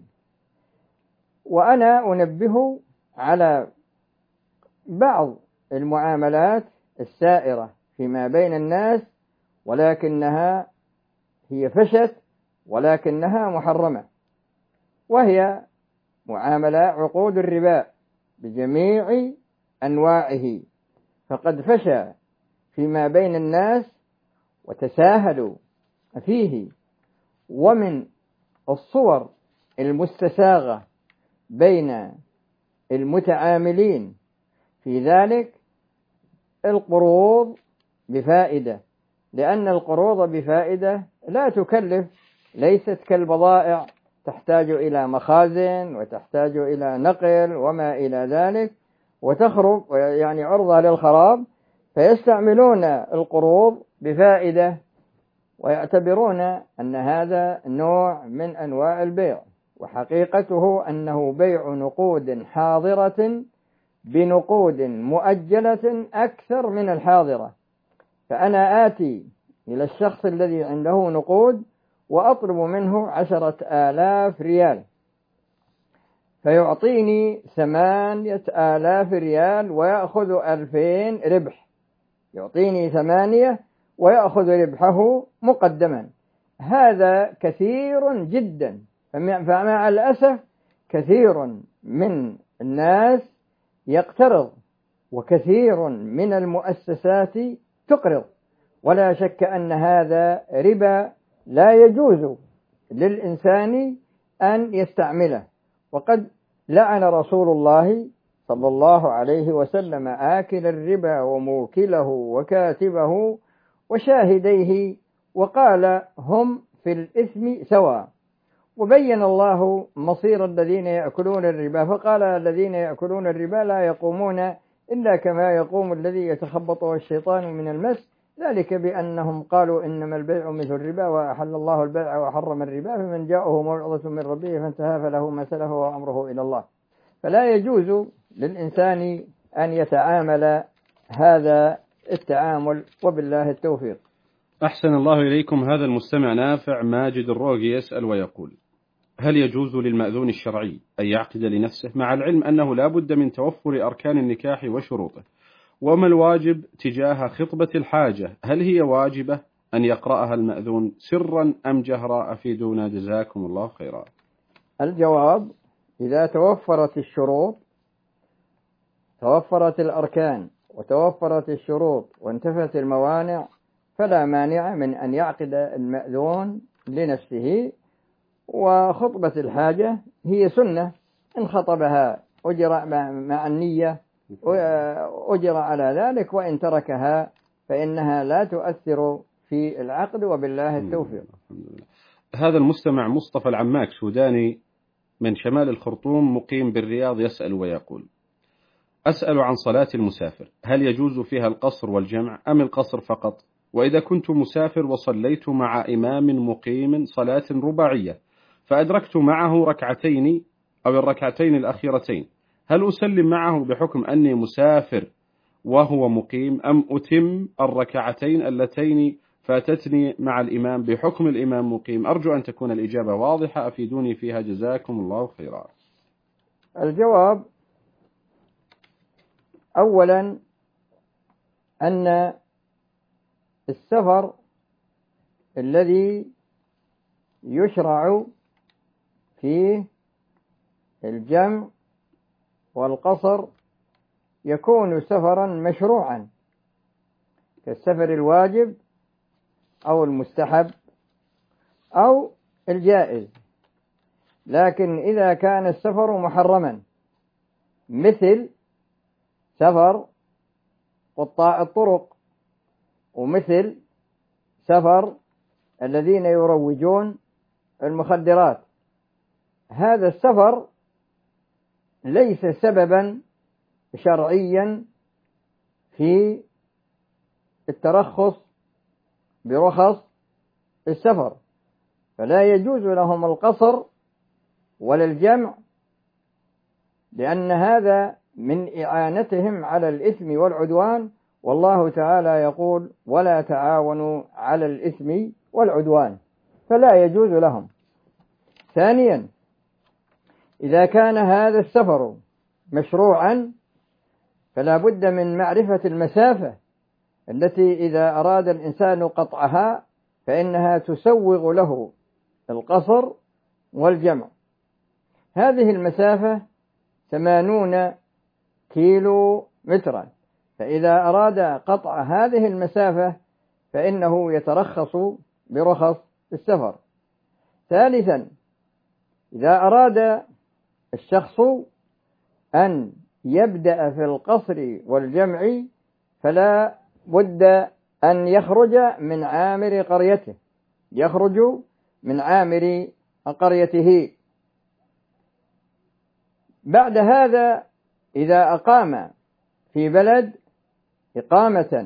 وأنا أنبه على بعض المعاملات السائرة فيما بين الناس ولكنها هي فشت ولكنها محرمة، وهي معاملة عقود الربا بجميع أنواعه، فقد فشى فيما بين الناس وتساهلوا فيه. ومن الصور المستساغة بين المتعاملين في ذلك القروض بفائدة، لأن القروض بفائدة لا تكلف، ليست كالبضائع تحتاج إلى مخازن وتحتاج إلى نقل وما إلى ذلك وتخرب يعني عرضة للخراب، فيستعملون القروض بفائدة ويعتبرون أن هذا نوع من أنواع البيع، وحقيقته أنه بيع نقود حاضرة بنقود مؤجلة أكثر من الحاضرة. فأنا آتي إلى الشخص الذي عنده نقود وأطلب منه 10,000 ريال فيعطيني 8,000 ريال ويأخذ 2,000 ربح، يعطيني 8 ويأخذ ربحه مقدما. هذا كثير جدا، فمع الأسف كثير من الناس يقترض وكثير من المؤسسات تقرض، ولا شك أن هذا ربا لا يجوز للإنسان أن يستعمله. وقد لعن رسول الله صلى الله عليه وسلم آكل الربا وموكله وكاتبه وشاهديه، وقال هم في الإثم سواء. وبين الله مصير الذين يأكلون الربا فقال الذين يأكلون الربا لا يقومون إلا كما يقوم الذي يتخبطه الشيطان من المس، ذلك بأنهم قالوا إنما البيع مثل الربا وأحل الله البيع وحرم الربا، فمن جاءه موعظة من ربه فانتهى فله ما سلف وأمره إلى الله. فلا يجوز للإنسان أن يتعامل هذا التعامل، وبالله التوفيق. أحسن الله إليكم. هذا المستمع نافع ماجد الروقي يسأل ويقول: هل يجوز للمأذون الشرعي أن يعقد لنفسه مع العلم أنه لا بد من توفر أركان النكاح وشروطه؟ وما الواجب تجاه خطبة الحاجة؟ هل هي واجبة أن يقرأها المأذون سرا أم جهرا؟ أفيدونا جزاكم الله خيرا. الجواب: إذا توفرت الشروط، توفرت الأركان وتوفرت الشروط وانتفت الموانع، فلا مانع من أن يعقد المأذون لنفسه. وخطبة الحاجة هي سنة، إن خطبها أجر مع النية أجر على ذلك، وإن تركها فإنها لا تؤثر في العقد، وبالله التوفيق. هذا المستمع مصطفى العماك سوداني من شمال الخرطوم مقيم بالرياض يسأل ويقول: أسأل عن صلاة المسافر، هل يجوز فيها القصر والجمع أم القصر فقط؟ وإذا كنت مسافر وصليت مع إمام مقيم صلاة رباعية فأدركت معه ركعتين أو الركعتين الأخيرتين، هل أسلم معه بحكم أني مسافر وهو مقيم، أم أتم الركعتين اللتين فاتتني مع الإمام بحكم الإمام مقيم؟ أرجو أن تكون الإجابة واضحة، أفيدوني فيها جزاكم الله خيرا. الجواب: أولا أن السفر الذي يشرع فيه الجمع والقصر يكون سفرا مشروعا كالسفر الواجب أو المستحب أو الجائز، لكن إذا كان السفر محرما مثل سفر قطاع الطرق، ومثل سفر الذين يروجون المخدرات، هذا السفر ليس سببا شرعيا في الترخص برخص السفر، فلا يجوز لهم القصر ولا الجمع، لأن هذا من إعانتهم على الإثم والعدوان، والله تعالى يقول ولا تعاونوا على الإثم والعدوان، فلا يجوز لهم. ثانيا، إذا كان هذا السفر مشروعا فلا بد من معرفة المسافة التي إذا أراد الإنسان قطعها فإنها تسوغ له القصر والجمع. هذه المسافة 80 كيلو مترا، فإذا أراد قطع هذه المسافة فإنه يترخص برخص السفر. ثالثا، إذا أراد الشخص أن يبدأ في القصر والجمع فلا بد أن يخرج من عامر قريته، يخرج من عامر قريته. بعد هذا إذا أقام في بلد إقامة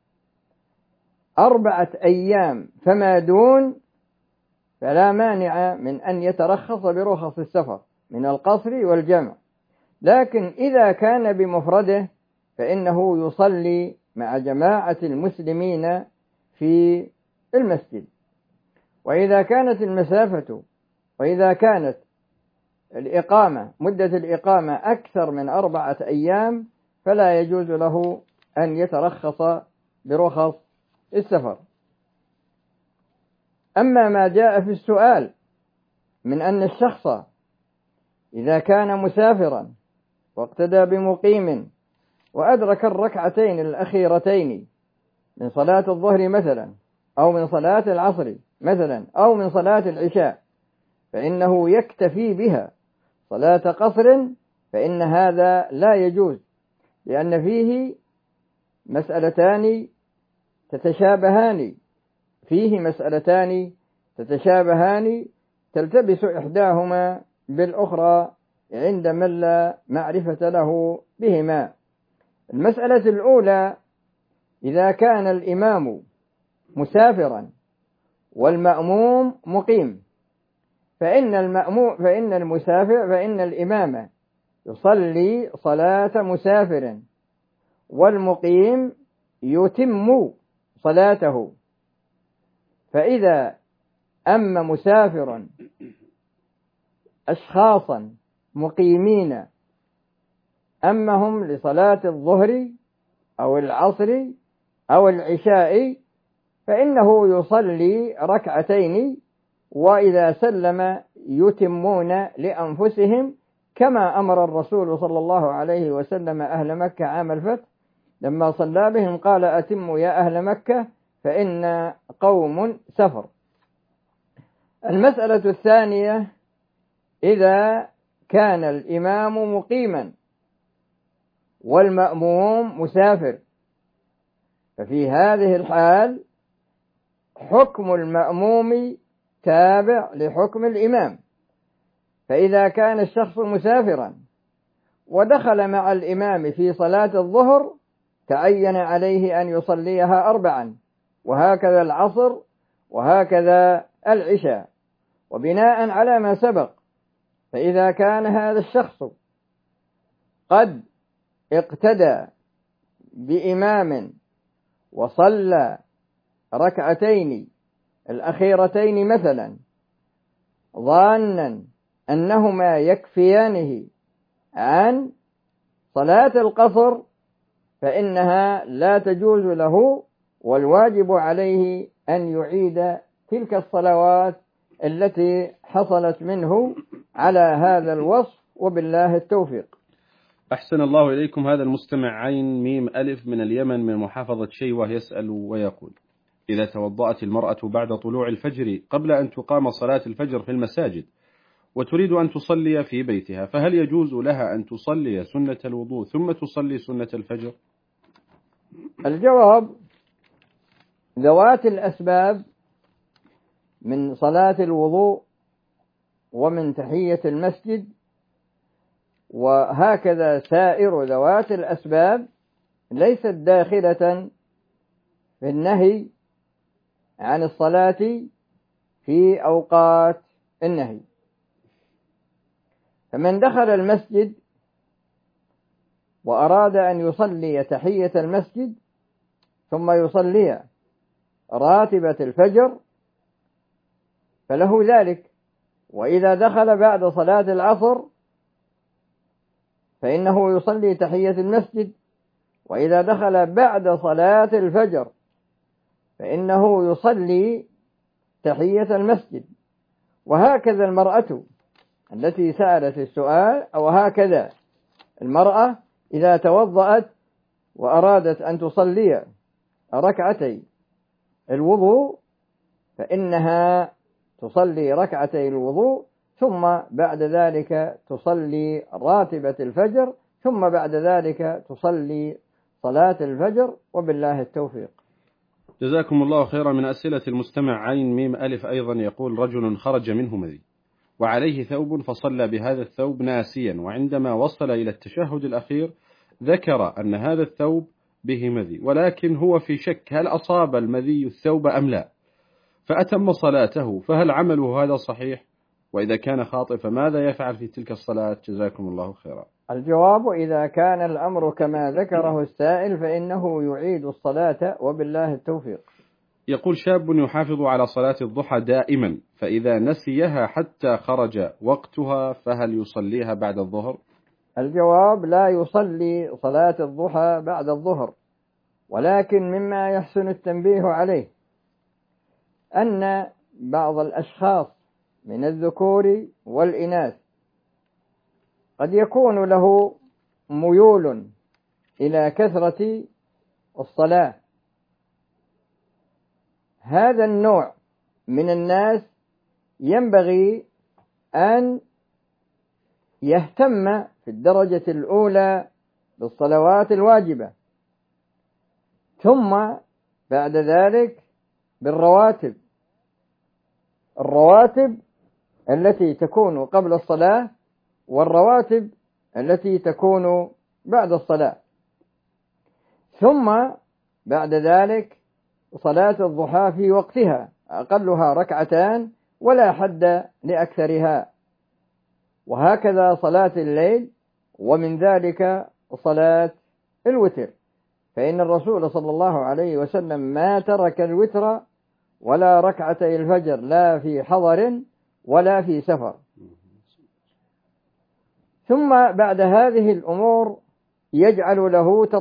4 أيام فما دون فلا مانع من أن يترخص برخص السفر من القصر والجمع. لكن إذا كان بمفرده فإنه يصلي مع جماعة المسلمين في المسجد. وإذا كانت الإقامة مدة الإقامة أكثر من 4 أيام فلا يجوز له أن يترخص برخص السفر. أما ما جاء في السؤال من أن الشخص إذا كان مسافرا واقتدى بمقيم وأدرك الركعتين الأخيرتين من صلاة الظهر مثلا، أو من صلاة العصر مثلا، أو من صلاة العشاء، فإنه يكتفي بها صلاة قصر، فإن هذا لا يجوز، لأن فيه مسألتان تتشابهان تلتبس إحداهما بالأخرى عند من لا معرفة له بهما. المسألة الأولى: إذا كان الإمام مسافرا والمأموم مقيم، فإن الإمام يصلي صلاة مسافر والمقيم يتم صلاته. فإذا أما مسافر أشخاصا مقيمين أمهم لصلاة الظهر أو العصر أو العشاء فإنه يصلي ركعتين، وإذا سلم يتمون لأنفسهم، كما أمر الرسول صلى الله عليه وسلم أهل مكة عام الفتح لما صلى بهم قال: أتموا يا أهل مكة فإن قوم سفر. المسألة الثانية: إذا كان الإمام مقيما والمأموم مسافر، ففي هذه الحال حكم المأموم تابع لحكم الإمام. فإذا كان الشخص مسافرا ودخل مع الإمام في صلاة الظهر تعين عليه أن يصليها 4، وهكذا العصر، وهكذا العشاء. وبناء على ما سبق، فإذا كان هذا الشخص قد اقتدى بإمام وصلى ركعتين الأخيرتين مثلا ظانا أنهما يكفيانه عن صلاة القصر، فإنها لا تجوز له، والواجب عليه أن يعيد تلك الصلوات التي حصلت منه على هذا الوصف، وبالله التوفيق. أحسن الله إليكم. هذا المستمع عين ميم ألف من اليمن من محافظة شيوة يسأل ويقول: إذا توضأت المرأة بعد طلوع الفجر قبل أن تقام صلاة الفجر في المساجد، وتريد أن تصلي في بيتها، فهل يجوز لها أن تصلي سنة الوضوء ثم تصلي سنة الفجر؟ الجواب: ذوات الأسباب من صلاة الوضوء ومن تحية المسجد وهكذا سائر ذوات الأسباب ليست داخلة في النهي عن الصلاة في أوقات النهي. فمن دخل المسجد وأراد أن يصلي تحية المسجد ثم يصلي راتبة الفجر فله ذلك. وإذا دخل بعد صلاة العصر فإنه يصلي تحية المسجد، وإذا دخل بعد صلاة الفجر فإنه يصلي تحية المسجد. وهكذا المرأة التي سألت السؤال، أو هكذا المرأة إذا توضأت وأرادت أن تصلي ركعتي الوضوء فإنها تصلي ركعتي الوضوء ثم بعد ذلك تصلي راتبة الفجر ثم بعد ذلك تصلي صلاة الفجر، وبالله التوفيق. جزاكم الله خيرا. من أسئلة المستمع عين ميم ألف أيضا يقول: رجل خرج منه مذي وعليه ثوب فصلى بهذا الثوب ناسيا، وعندما وصل إلى التشهد الأخير ذكر أن هذا الثوب به مذي، ولكن هو في شك هل أصاب المذي الثوب أم لا، فأتم صلاته، فهل عمله هذا صحيح؟ وإذا كان خاطئ فماذا يفعل في تلك الصلاة؟ جزاكم الله خيرا. الجواب: إذا كان الأمر كما ذكره السائل فإنه يعيد الصلاة، وبالله التوفيق. يقول: شاب يحافظ على صلاة الضحى دائما، فإذا نسيها حتى خرج وقتها فهل يصليها بعد الظهر؟ الجواب: لا يصلي صلاة الضحى بعد الظهر، ولكن مما يحسن التنبيه عليه أن بعض الأشخاص من الذكور والإناث قد يكون له ميول إلى كثرة الصلاة. هذا النوع من الناس ينبغي أن يهتم في الدرجة الأولى بالصلوات الواجبة، ثم بعد ذلك بالرواتب، الرواتب التي تكون قبل الصلاة والرواتب التي تكون بعد الصلاة، ثم بعد ذلك صلاة الضحى في وقتها أقلها ركعتان ولا حد لأكثرها، وهكذا صلاة الليل، ومن ذلك صلاة الوتر، فإن الرسول صلى الله عليه وسلم ما ترك الوتر ولا ركعتي الفجر لا في حضر ولا في سفر. ثم بعد هذه الأمور يجعل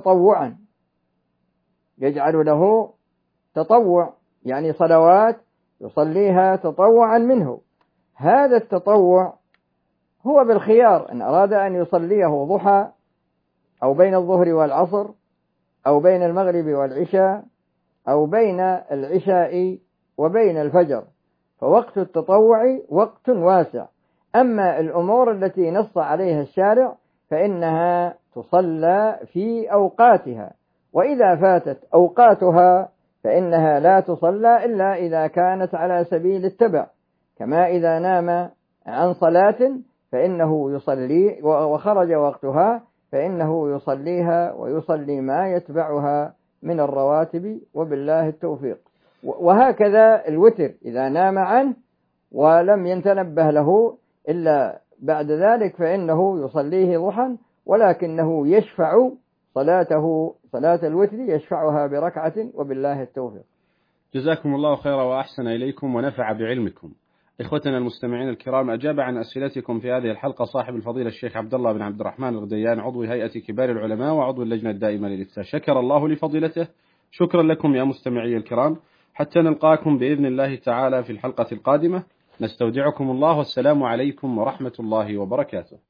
له تطوع، يعني صلوات يصليها تطوعا منه. هذا التطوع هو بالخيار، إن أراد أن يصليه ضحى أو بين الظهر والعصر أو بين المغرب والعشاء أو بين العشاء وبين الفجر، فوقت التطوع وقت واسع. أما الأمور التي نص عليها الشارع فإنها تصلى في أوقاتها، وإذا فاتت أوقاتها فإنها لا تصلى إلا إذا كانت على سبيل التبع، كما إذا نام عن صلاة فإنه يصلي وخرج وقتها فإنه يصليها ويصلي ما يتبعها من الرواتب، وبالله التوفيق. وهكذا الوتر إذا نام عنه ولم يتنبه له إلا بعد ذلك فإنه يصليه ضحى، ولكنه يشفع صلاة الوتر يشفعها بركعة، وبالله التوفيق. جزاكم الله خيرا وأحسن إليكم ونفع بعلمكم. إخوتنا المستمعين الكرام، أجاب عن أسئلتكم في هذه الحلقة صاحب الفضيلة الشيخ عبد الله بن عبد الرحمن الغديان، عضو هيئة كبار العلماء وعضو اللجنة الدائمة للإفتاء. شكر الله لفضيلته. شكرا لكم يا مستمعي الكرام، حتى نلقاكم بإذن الله تعالى في الحلقة القادمة. نستودعكم الله، والسلام عليكم ورحمة الله وبركاته.